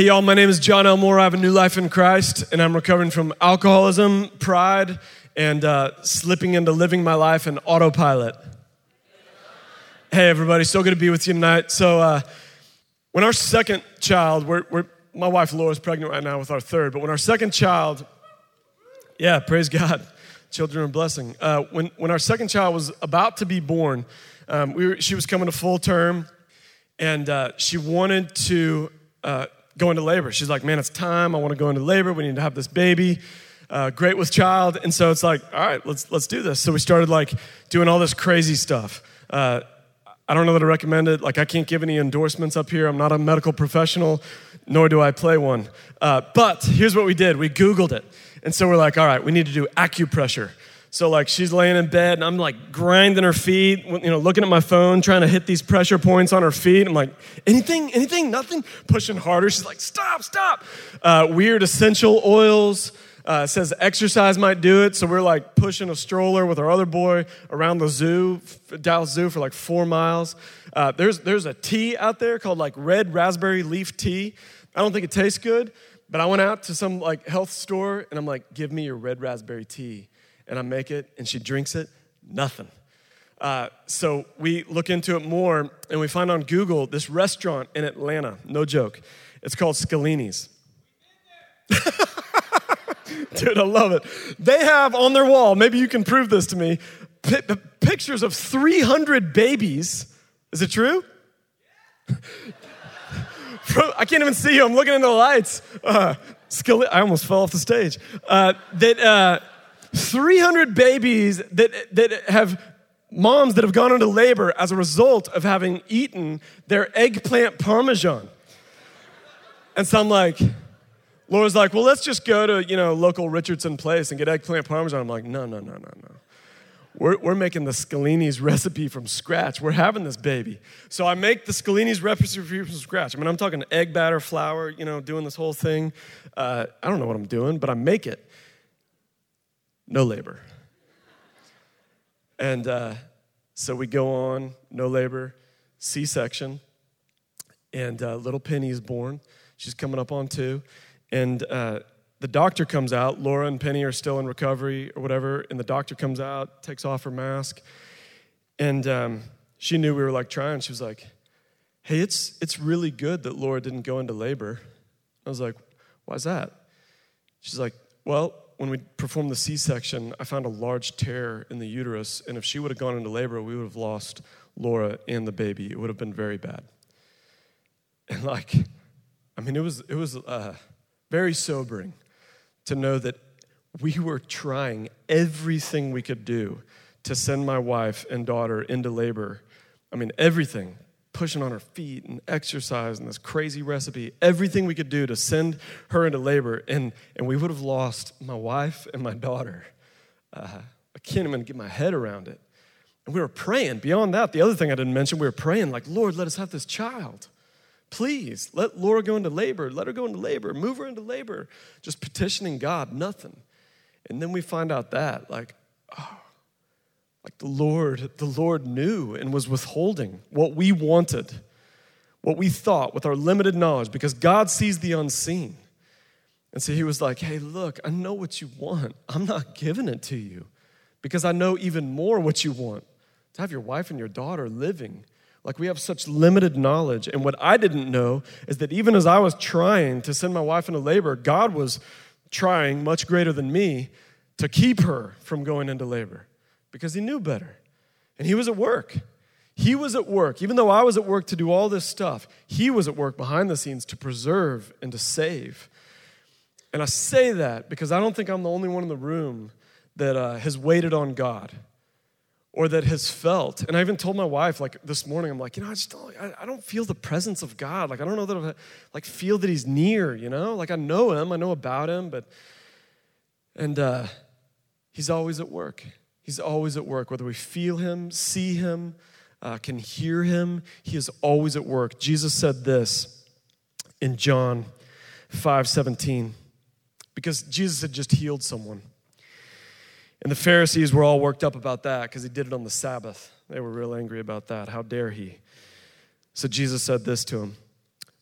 Hey y'all, my name is John Elmore. I have a new life in Christ, and I'm recovering from alcoholism, pride, and slipping into living my life in autopilot. Hey everybody, so good to be with you tonight. So when our second child, my wife Laura's pregnant right now with our third, but when our second child, yeah, praise God, children are a blessing. When our second child was about to be born, she was coming to full term, and she wanted to go into labor. She's like, man, it's time. I want to go into labor. We need to have this baby. Great with child. And so it's like, all right, let's do this. So we started like doing all this crazy stuff. I don't know that I recommend it. Like I can't give any endorsements up here. I'm not a medical professional, nor do I play one. But here's what we did. We Googled it. And so we're like, all right, we need to do acupressure. So like she's laying in bed and I'm like grinding her feet, looking at my phone, trying to hit these pressure points on her feet. I'm like, anything, nothing? Pushing harder. She's like, stop. Weird essential oils. Says exercise might do it. So we're like pushing a stroller with our other boy around the zoo, Dallas Zoo, for like 4 miles. There's a tea out there called like red raspberry leaf tea. I don't think it tastes good, but I went out to some like health store and I'm like, give me your red raspberry tea. And I make it, and she drinks it, nothing. So we look into it more, and we find on Google this restaurant in Atlanta, no joke. It's called Scalini's. Dude, I love it. They have on their wall, maybe you can prove this to me, pictures of 300 babies. Is it true? Bro, I can't even see you. I'm looking into the lights. I almost fell off the stage. 300 babies that have moms that have gone into labor as a result of having eaten their eggplant parmesan. And so I'm like, Laura's like, well, let's just go to, local Richardson Place and get eggplant parmesan. I'm like, no. We're making the Scalini's recipe from scratch. We're having this baby. So I make the Scalini's recipe from scratch. I mean, I'm talking egg batter, flour, doing this whole thing. I don't know what I'm doing, but I make it. No labor. And so we go on, no labor, C-section, and little Penny is born. She's coming up on 2. And the doctor comes out. Laura and Penny are still in recovery or whatever, and the doctor comes out, takes off her mask, and she knew we were like trying. She was like, hey, it's really good that Laura didn't go into labor. I was like, why's that? She's like, well, when we performed the C-section, I found a large tear in the uterus, and if she would have gone into labor, we would have lost Laura and the baby. It would have been very bad. And it was very sobering to know that we were trying everything we could do to send my wife and daughter into labor. I mean, everything. Pushing on her feet and exercise and this crazy recipe, everything we could do to send her into labor, and we would have lost my wife and my daughter. I can't even get my head around it. And we were praying. Beyond that, the other thing I didn't mention, we were praying like, Lord, let us have this child. Please, let Laura go into labor. Let her go into labor. Move her into labor. Just petitioning God, nothing. And then we find out that, the Lord knew and was withholding what we wanted, what we thought with our limited knowledge, because God sees the unseen. And so he was like, hey, look, I know what you want. I'm not giving it to you because I know even more what you want, to have your wife and your daughter living. Like we have such limited knowledge. And what I didn't know is that even as I was trying to send my wife into labor, God was trying much greater than me to keep her from going into labor. Because he knew better. And he was at work. He was at work. Even though I was at work to do all this stuff, he was at work behind the scenes to preserve and to save. And I say that because I don't think I'm the only one in the room that has waited on God or that has felt. And I even told my wife, this morning, I'm like, I don't feel the presence of God. I don't know that I feel that he's near, I know him, I know about him, and he's always at work. He's always at work, whether we feel him, see him, can hear him. He is always at work. Jesus said this in John 5:17, because Jesus had just healed someone. And the Pharisees were all worked up about that because he did it on the Sabbath. They were real angry about that. How dare he? So Jesus said this to him,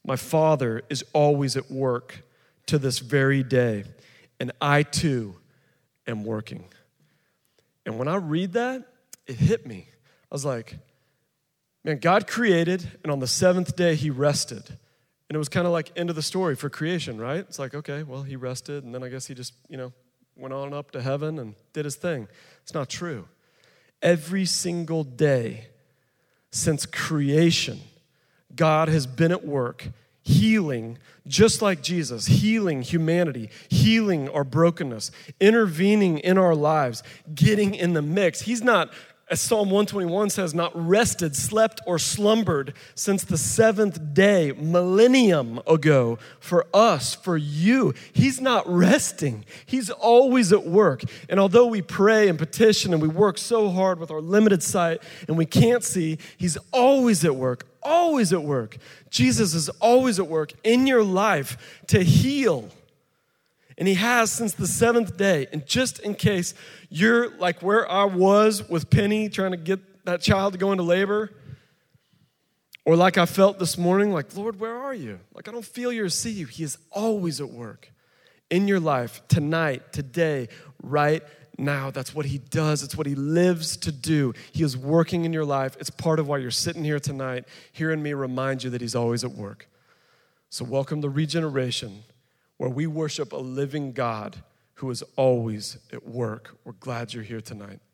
My Father is always at work to this very day, and I too am working. And when I read that, it hit me. I was like, man, God created, and on the seventh day, he rested. And it was kind of like end of the story for creation, right? It's like, okay, well, he rested, and then I guess he just, went on up to heaven and did his thing. It's not true. Every single day since creation, God has been at work healing, just like Jesus, healing humanity, healing our brokenness, intervening in our lives, getting in the mix. He's not, as Psalm 121 says, not rested, slept, or slumbered since the seventh day, millennium ago, for us, for you. He's not resting. He's always at work. And although we pray and petition and we work so hard with our limited sight and we can't see, he's always at work, always at work. Jesus is always at work in your life to heal. And he has since the seventh day. And just in case you're like where I was with Penny trying to get that child to go into labor, or like I felt this morning, like, Lord, where are you? Like, I don't feel you or see you. He is always at work in your life, tonight, today, right now. That's what he does. It's what he lives to do. He is working in your life. It's part of why you're sitting here tonight, hearing me remind you that he's always at work. So welcome to Regeneration, where we worship a living God who is always at work. We're glad you're here tonight.